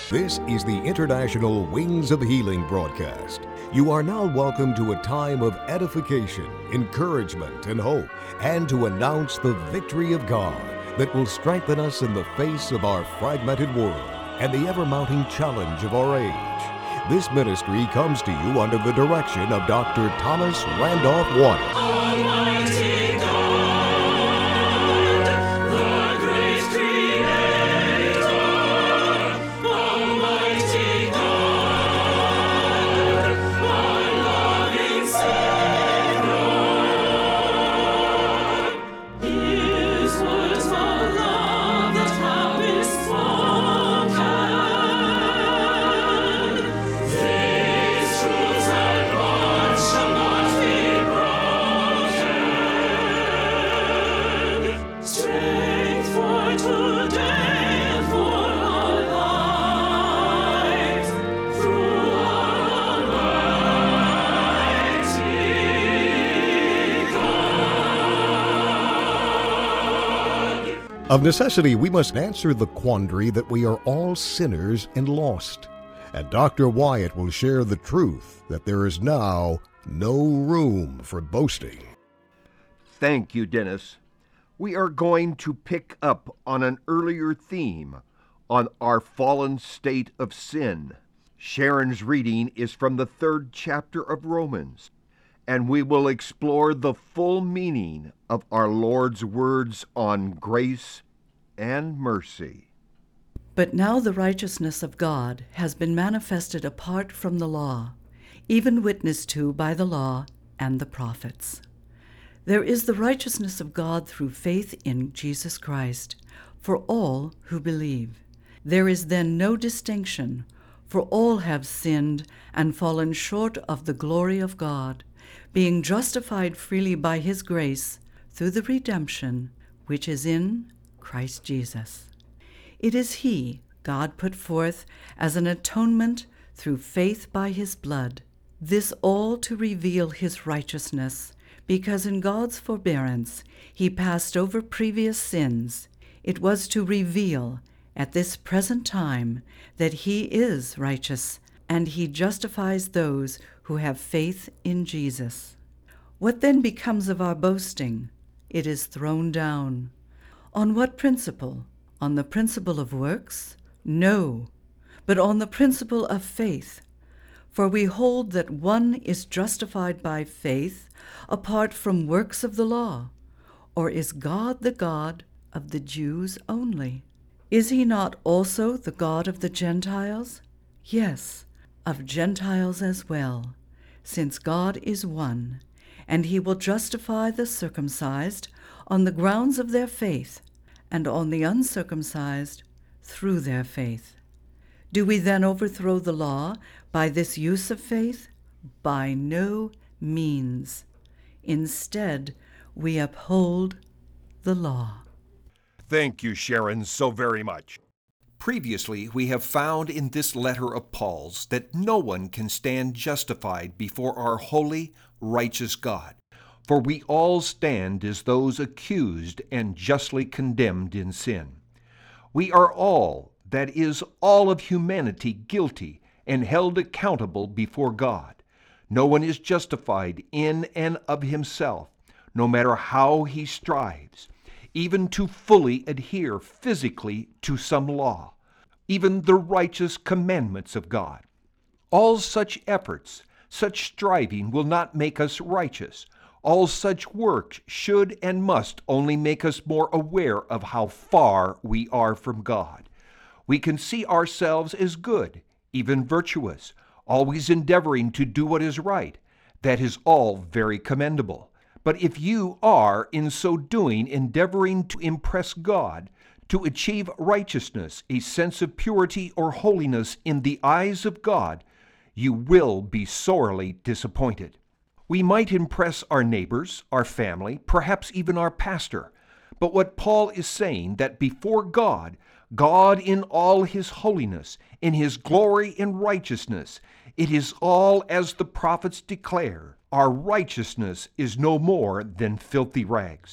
This is the International Wings of Healing broadcast. You are now welcome to a time of edification, encouragement, and hope, and to announce the victory of God that will strengthen us in the face of our fragmented world and the ever-mounting challenge of our age. This ministry comes to you under the direction of Dr. Thomas Randolph Wyatt. Almighty God, the great Creator, Almighty God, our loving Savior, His words of love that have been spoken, these truths and bonds shall not be broken. Strength for today and for our lives, through our Almighty God. Of necessity, we must answer the quandary that we are all sinners and lost. And Dr. Wyatt will share the truth that there is now no room for boasting. Thank you, Dennis. We are going to pick up on an earlier theme on our fallen state of sin. Sharon's reading is from the 3rd chapter of Romans, and we will explore the full meaning of our Lord's words on grace and mercy. But now the righteousness of God has been manifested apart from the law, even witnessed to by the law and the prophets. There is the righteousness of God through faith in Jesus Christ for all who believe. There is then no distinction, for all have sinned and fallen short of the glory of God, being justified freely by His grace through the redemption which is in Christ Jesus. It is He, God, put forth as an atonement through faith by His blood, this all to reveal His righteousness, because in God's forbearance He passed over previous sins. It was to reveal at this present time that He is righteous, and He justifies those who have faith in Jesus. What then becomes of our boasting? It is thrown down. On what principle? On the principle of works? No, but on the principle of faith. For we hold that one is justified by faith apart from works of the law. Or is God the God of the Jews only? Is He not also the God of the Gentiles? Yes, of Gentiles as well, since God is one, and He will justify the circumcised on the grounds of their faith, and on the uncircumcised through their faith. Do we then overthrow the law by this use of faith? By no means. Instead, we uphold the law. Thank you, Sharon, so very much. Previously, we have found in this letter of Paul's that no one can stand justified before our holy, righteous God, for we all stand as those accused and justly condemned in sin. We are all, that is, all of humanity, guilty and held accountable before God. No one is justified in and of himself, no matter how he strives, even to fully adhere physically to some law, even the righteous commandments of God. All such efforts, such striving will not make us righteous. All such works should and must only make us more aware of how far we are from God. We can see ourselves as good, even virtuous, always endeavoring to do what is right. That is all very commendable. But if you are, in so doing, endeavoring to impress God, to achieve righteousness, a sense of purity or holiness in the eyes of God, you will be sorely disappointed. We might impress our neighbors, our family, perhaps even our pastor. But what Paul is saying, that before God, God in all His holiness, in His glory and righteousness, it is all as the prophets declare, our righteousness is no more than filthy rags.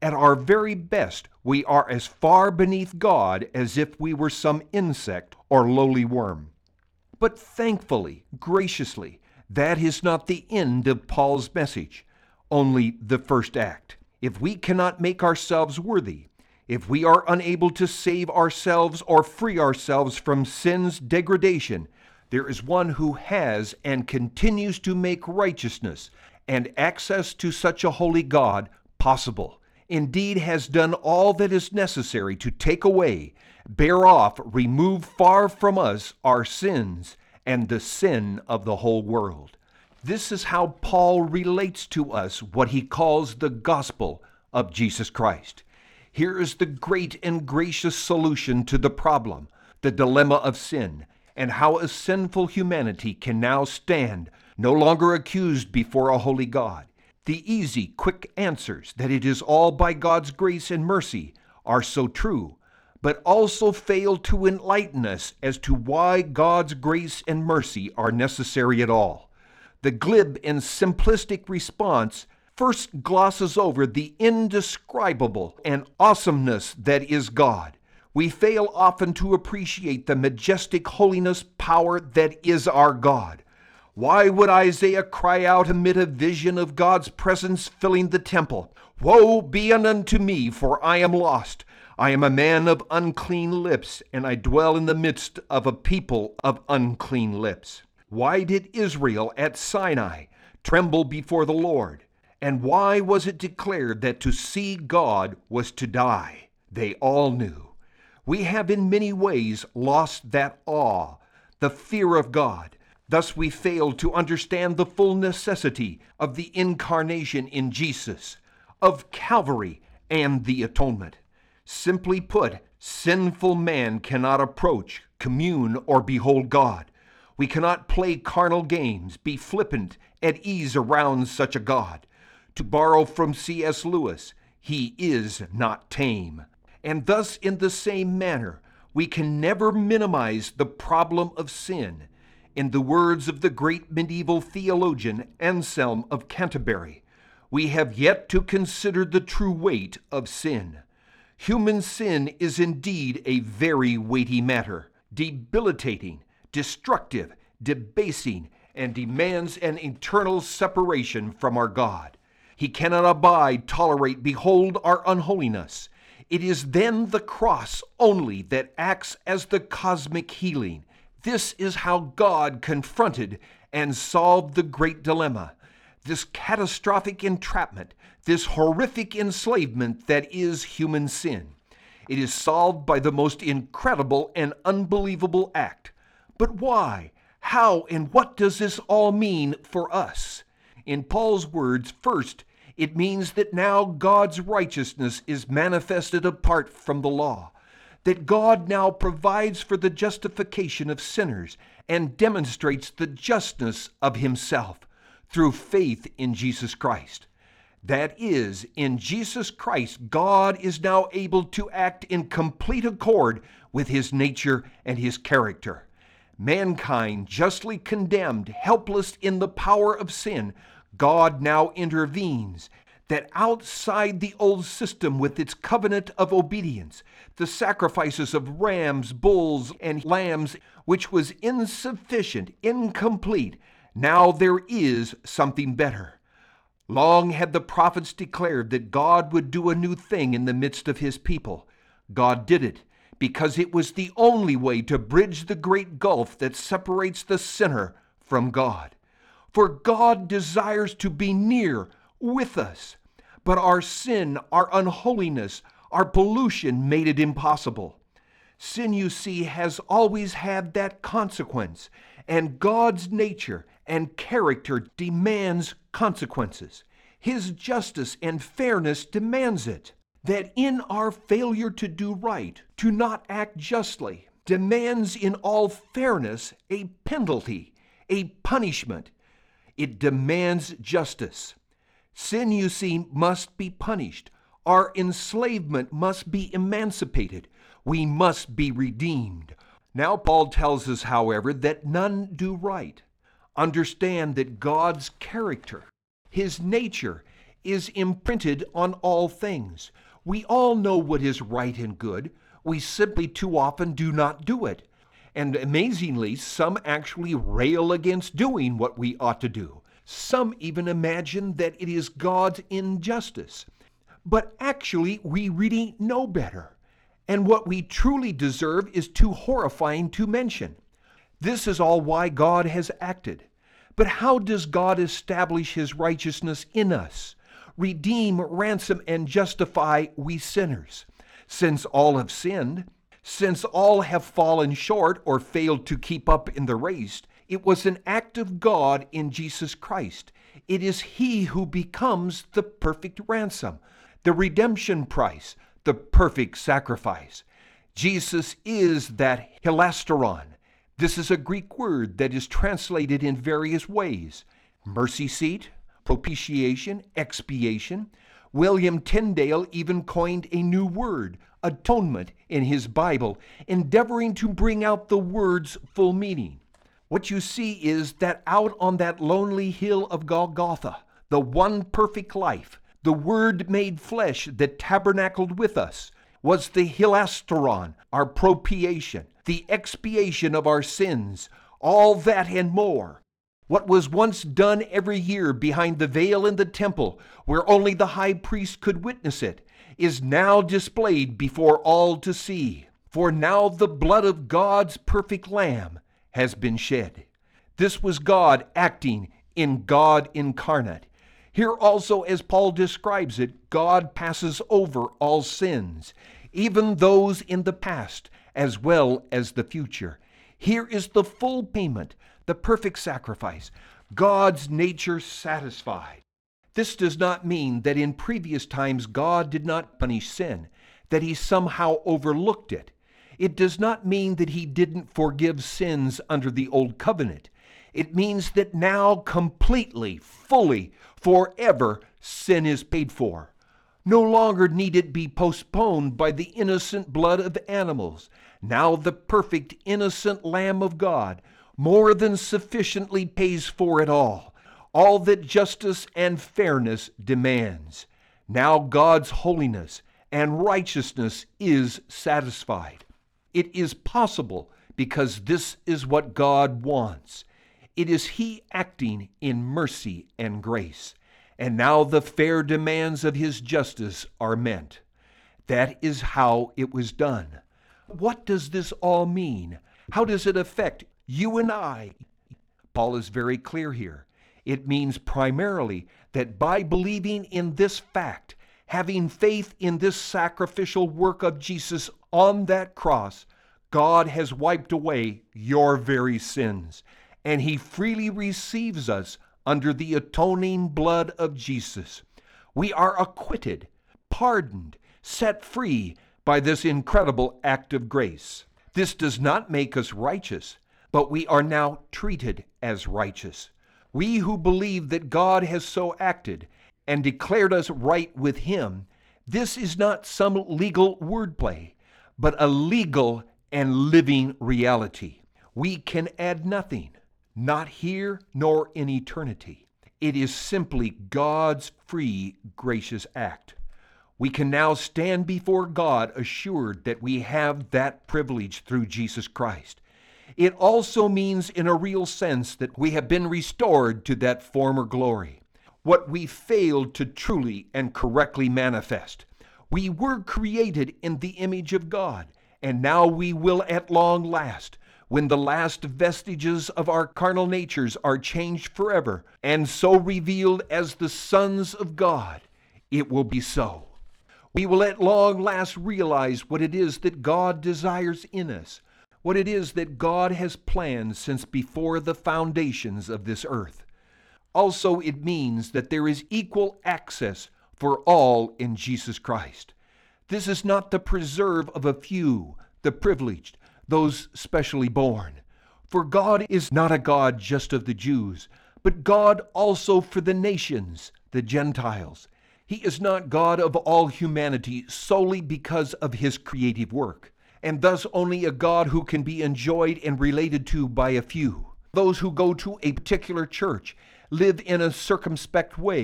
At our very best, we are as far beneath God as if we were some insect or lowly worm. But thankfully, graciously, that is not the end of Paul's message, only the first act. If we cannot make ourselves worthy, if we are unable to save ourselves or free ourselves from sin's degradation, there is one who has and continues to make righteousness and access to such a holy God possible. Indeed, has done all that is necessary to take away, bear off, remove far from us our sins and the sin of the whole world. This is how Paul relates to us what he calls the gospel of Jesus Christ. Here is the great and gracious solution to the problem, the dilemma of sin, and how a sinful humanity can now stand, no longer accused before a holy God. The easy, quick answers that it is all by God's grace and mercy are so true, but also fail to enlighten us as to why God's grace and mercy are necessary at all. The glib and simplistic response first glosses over the indescribable and awesomeness that is God. We fail often to appreciate the majestic holiness, power that is our God. Why would Isaiah cry out amid a vision of God's presence filling the temple, "Woe be unto me, for I am lost. I am a man of unclean lips, and I dwell in the midst of a people of unclean lips"? Why did Israel at Sinai tremble before the Lord? And why was it declared that to see God was to die? They all knew. We have in many ways lost that awe, the fear of God. Thus we fail to understand the full necessity of the incarnation in Jesus, of Calvary and the atonement. Simply put, sinful man cannot approach, commune, or behold God. We cannot play carnal games, be flippant, at ease around such a God. To borrow from C.S. Lewis, he is not tame. And thus, in the same manner, we can never minimize the problem of sin. In the words of the great medieval theologian Anselm of Canterbury, we have yet to consider the true weight of sin. Human sin is indeed a very weighty matter, debilitating, destructive, debasing, and demands an eternal separation from our God. He cannot abide, tolerate, behold our unholiness. It is then the cross only that acts as the cosmic healing. This is how God confronted and solved the great dilemma, this catastrophic entrapment, this horrific enslavement that is human sin. It is solved by the most incredible and unbelievable act. But why? How and what does this all mean for us? In Paul's words, first, it means that now God's righteousness is manifested apart from the law, that God now provides for the justification of sinners and demonstrates the justness of himself through faith in Jesus Christ. That is, in Jesus Christ, God is now able to act in complete accord with his nature and his character. Mankind justly condemned, helpless in the power of sin, God now intervenes, that outside the old system with its covenant of obedience, the sacrifices of rams, bulls, and lambs, which was insufficient, incomplete, now there is something better. Long had the prophets declared that God would do a new thing in the midst of his people. God did it, because it was the only way to bridge the great gulf that separates the sinner from God. For God desires to be near with us, but our sin, our unholiness, our pollution made it impossible. Sin, you see, has always had that consequence, and God's nature and character demands consequences. His justice and fairness demands it. That in our failure to do right, to not act justly, demands in all fairness a penalty, a punishment. It demands justice. Sin, you see, must be punished. Our enslavement must be emancipated. We must be redeemed. Now Paul tells us, however, that none do right. Understand that God's character, his nature, is imprinted on all things. We all know what is right and good. We simply too often do not do it. And amazingly, some actually rail against doing what we ought to do. Some even imagine that it is God's injustice. But actually, we really know better. And what we truly deserve is too horrifying to mention. This is all why God has acted. But how does God establish his righteousness in us? Redeem, ransom, and justify we sinners. Since all have sinned, since all have fallen short or failed to keep up in the race, it was an act of God in Jesus Christ. It is he who becomes the perfect ransom, the redemption price, the perfect sacrifice. Jesus is that hilasteron. This is a Greek word that is translated in various ways: mercy seat, propitiation, expiation. William Tyndale even coined a new word, atonement, in his Bible, endeavoring to bring out the word's full meaning. What you see is that out on that lonely hill of Golgotha, the one perfect life, the Word made flesh that tabernacled with us, was the hilasteron, our propitiation, the expiation of our sins, all that and more. What was once done every year behind the veil in the temple, where only the high priest could witness it, is now displayed before all to see. For now the blood of God's perfect Lamb has been shed. This was God acting in God incarnate. Here also, as Paul describes it, God passes over all sins, even those in the past as well as the future. Here is the full payment, the perfect sacrifice, God's nature satisfied. This does not mean that in previous times God did not punish sin, that he somehow overlooked it. It does not mean that he didn't forgive sins under the old covenant. It means that now completely, fully, forever, sin is paid for. No longer need it be postponed by the innocent blood of animals. Now the perfect, innocent Lamb of God more than sufficiently pays for it all that justice and fairness demands. Now God's holiness and righteousness is satisfied. It is possible because this is what God wants. It is he acting in mercy and grace. And now the fair demands of his justice are met. That is how it was done. What does this all mean? How does it affect you and I? Paul is very clear here. It means primarily that by believing in this fact, having faith in this sacrificial work of Jesus on that cross, God has wiped away your very sins, and he freely receives us under the atoning blood of Jesus. We are acquitted, pardoned, set free by this incredible act of grace. This does not make us righteous, but we are now treated as righteous. We who believe that God has so acted and declared us right with him, this is not some legal wordplay, but a legal and living reality. We can add nothing, not here nor in eternity. It is simply God's free, gracious act. We can now stand before God assured that we have that privilege through Jesus Christ. It also means in a real sense that we have been restored to that former glory, what we failed to truly and correctly manifest. We were created in the image of God, and now we will at long last, when the last vestiges of our carnal natures are changed forever, and so revealed as the sons of God, it will be so. We will at long last realize what it is that God desires in us, what it is that God has planned since before the foundations of this earth. Also, it means that there is equal access for all in Jesus Christ. This is not the preserve of a few, the privileged, those specially born. For God is not a God just of the Jews, but God also for the nations, the Gentiles. He is not God of all humanity solely because of his creative work, and thus only a God who can be enjoyed and related to by a few. Those who go to a particular church live in a circumspect way,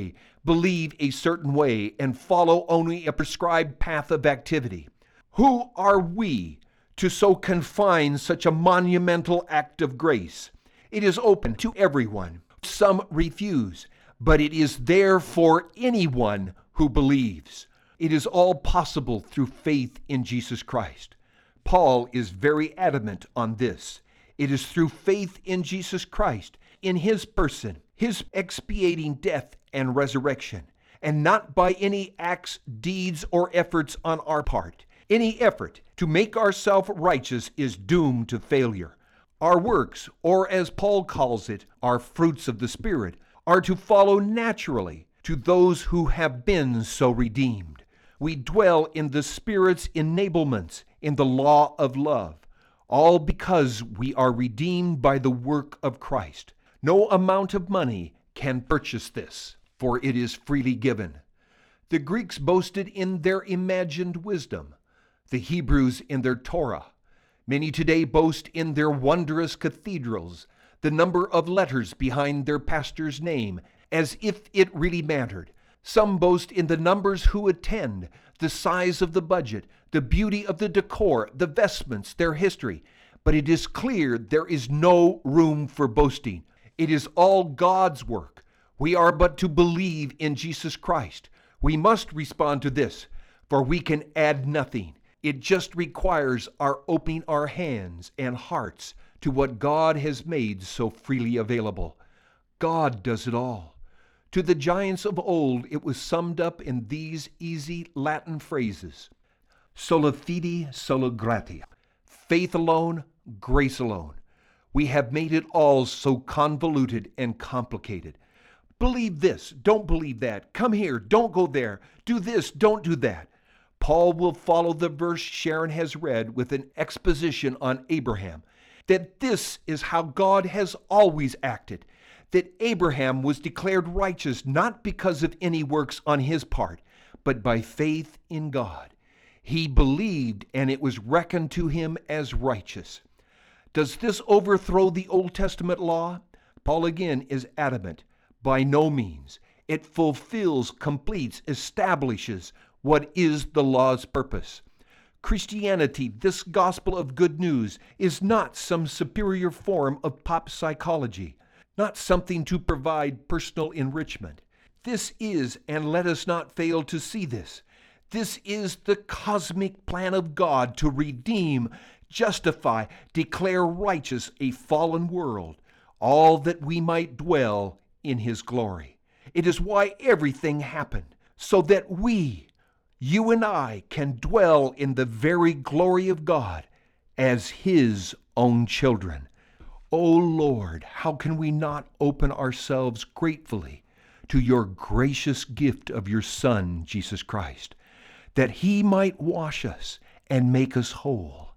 believe a certain way and follow only a prescribed path of activity. Who are we to so confine such a monumental act of grace? It is open to everyone. Some refuse, but it is there for anyone who believes. It is all possible through faith in Jesus Christ. Paul is very adamant on this. It is through faith in Jesus Christ, in his person, his expiating death and resurrection, and not by any acts, deeds, or efforts on our part. Any effort to make ourselves righteous is doomed to failure. Our works, or as Paul calls it, our fruits of the Spirit, are to follow naturally to those who have been so redeemed. We dwell in the Spirit's enablements in the law of love, all because we are redeemed by the work of Christ. No amount of money can purchase this, for it is freely given. The Greeks boasted in their imagined wisdom, the Hebrews in their Torah. Many today boast in their wondrous cathedrals, the number of letters behind their pastor's name, as if it really mattered. Some boast in the numbers who attend, the size of the budget, the beauty of the decor, the vestments, their history. But it is clear there is no room for boasting. It is all God's work. We are but to believe in Jesus Christ. We must respond to this, for we can add nothing. It just requires our opening our hands and hearts to what God has made so freely available. God does it all. To the giants of old, it was summed up in these easy Latin phrases: sola fide, sola gratia. Faith alone, grace alone. We have made it all so convoluted and complicated. Believe this, don't believe that. Come here, don't go there. Do this, don't do that. Paul will follow the verse Sharon has read with an exposition on Abraham, that this is how God has always acted, that Abraham was declared righteous not because of any works on his part, but by faith in God. He believed, and it was reckoned to him as righteous. Does this overthrow the Old Testament law? Paul again is adamant. By no means. It fulfills, completes, establishes what is the law's purpose. Christianity, this gospel of good news, is not some superior form of pop psychology, not something to provide personal enrichment. This is, and let us not fail to see this, this is the cosmic plan of God to redeem, justify, declare righteous a fallen world, all that we might dwell in his glory. It is why everything happened, so that we, you and I, can dwell in the very glory of God as his own children. O Lord, how can we not open ourselves gratefully to your gracious gift of your Son, Jesus Christ, that he might wash us and make us whole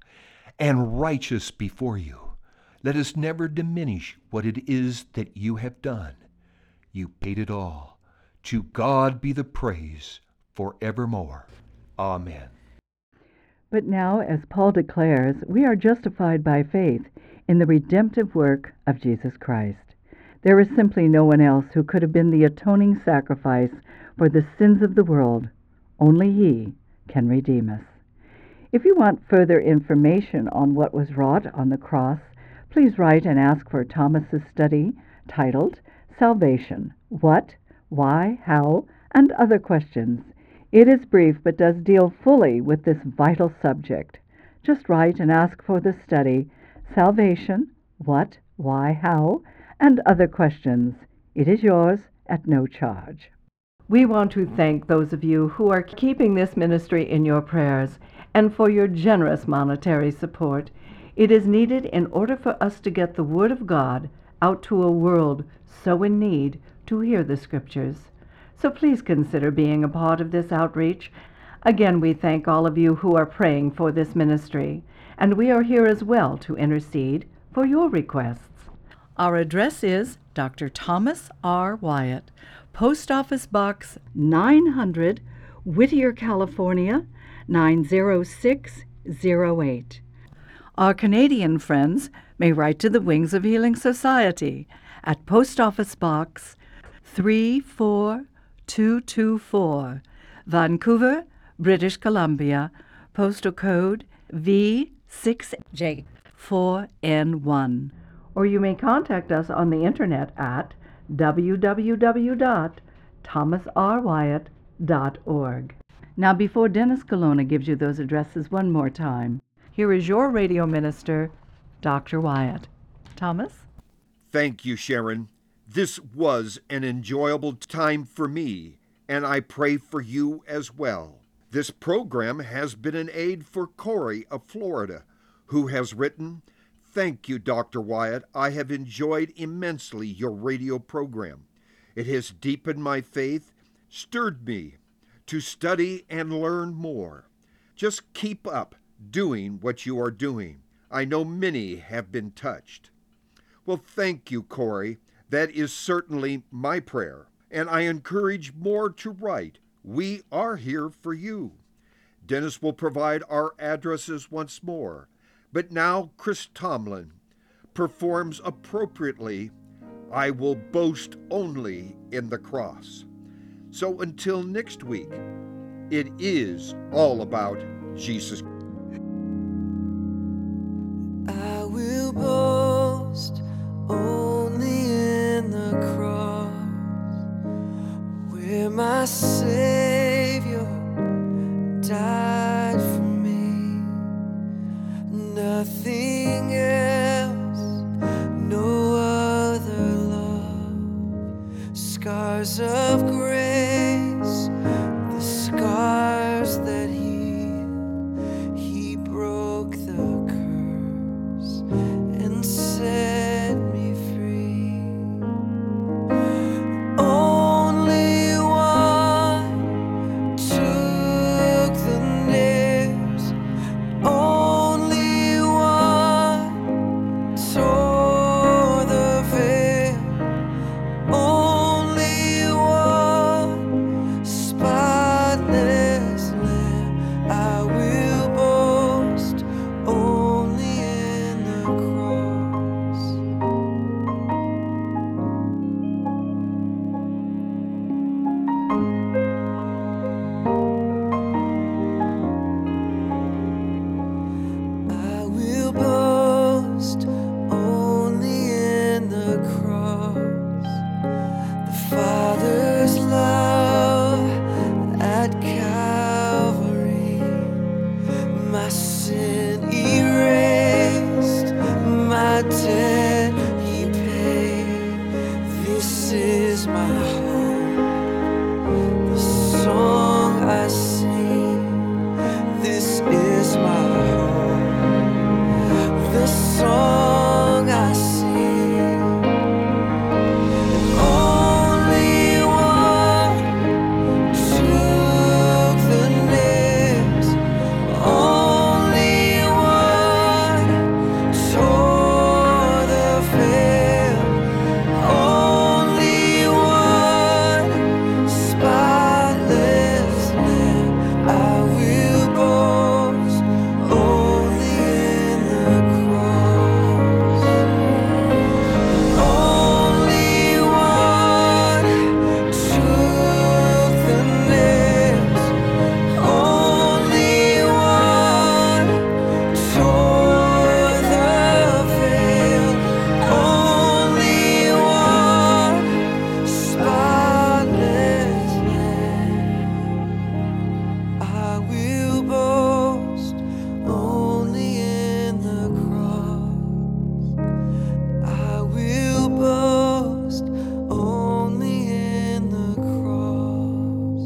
and righteous before you. Let us never diminish what it is that you have done. You paid it all. To God be the praise forevermore. Amen. But now, as Paul declares, we are justified by faith in the redemptive work of Jesus Christ. There is simply no one else who could have been the atoning sacrifice for the sins of the world. Only he can redeem us. If you want further information on what was wrought on the cross, please write and ask for Thomas's study titled Salvation: What, Why, How, and Other Questions. It is brief but does deal fully with this vital subject. Just write and ask for the study Salvation: What, Why, How, and Other Questions. It is yours at no charge. We want to thank those of you who are keeping this ministry in your prayers and for your generous monetary support. It is needed in order for us to get the Word of God out to a world so in need to hear the Scriptures. So please consider being a part of this outreach. Again, we thank all of you who are praying for this ministry, and we are here as well to intercede for your requests. Our address is Dr. Thomas R. Wyatt, Post Office Box 900, Whittier, California, 90608. Our Canadian friends may write to the Wings of Healing Society at Post Office Box 342 224, Vancouver, British Columbia, postal code V6J4N1. Or you may contact us on the internet at www.thomasrwyatt.org. Now, before Dennis Colonna gives you those addresses one more time, here is your radio minister, Dr. Wyatt. Thomas? Thank you, Sharon. This was an enjoyable time for me, and I pray for you as well. This program has been an aid for Corey of Florida, who has written, "Thank you, Dr. Wyatt. I have enjoyed immensely your radio program. It has deepened my faith, stirred me to study and learn more. Just keep up doing what you are doing. I know many have been touched." Well, thank you, Corey. That is certainly my prayer, and I encourage more to write. We are here for you. Dennis will provide our addresses once more, but now Chris Tomlin performs appropriately, "I will boast only in the cross." So until next week, it is all about Jesus. I will boast only in the cross, where my Savior died for me. Nothing else, no other love. Scars of grace, the scars that heal. He broke the curse and set me free. Only one took the nails. Only one tore the veil. Only one spotless lamb. I will boast only in the cross. I will boast only in the cross. The Father's love at Calvary, my sin erased, my debt He paid. This is my hope, the song I sing. This is my hope, the song I sing. Only one took the nails. Only one tore the veil. Only one spotless lamb. I will boast only in the cross. Only one took the nails. Only one tore the veil. Only one spotless lamb. I will boast only in the cross. I will boast only in the cross.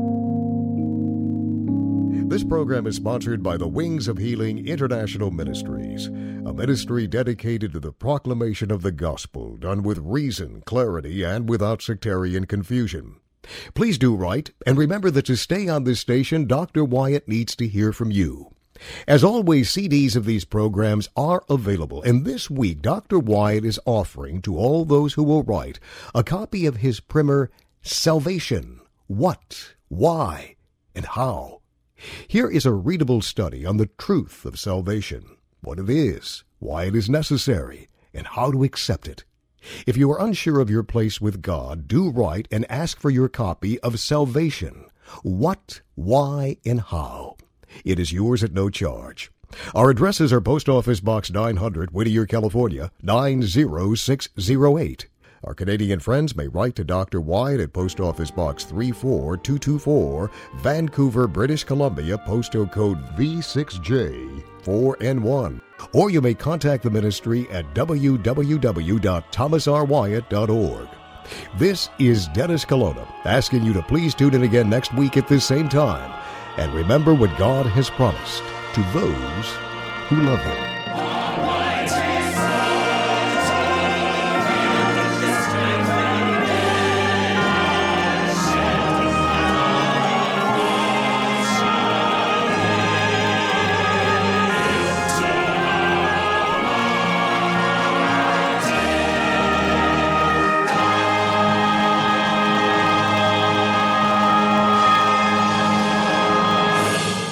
This program is sponsored by the Wings of Healing International Ministries, a ministry dedicated to the proclamation of the gospel, done with reason, clarity, and without sectarian confusion. Please do write, and remember that to stay on this station, Dr. Wyatt needs to hear from you. As always, CDs of these programs are available, and this week Dr. Wyatt is offering to all those who will write a copy of his primer, Salvation, What, Why, and How. Here is a readable study on the truth of salvation, what it is, why it is necessary, and how to accept it. If you are unsure of your place with God, do write and ask for your copy of Salvation: What, Why, and How. It is yours at no charge. Our addresses are Post Office Box 900, Whittier, California, 90608. Our Canadian friends may write to Dr. Wyatt at Post Office Box 34224, Vancouver, British Columbia, postal code V6J4N1. Or you may contact the ministry at www.thomasrwyatt.org. This is Dennis Colonna, asking you to please tune in again next week at this same time. And remember what God has promised to those who love Him.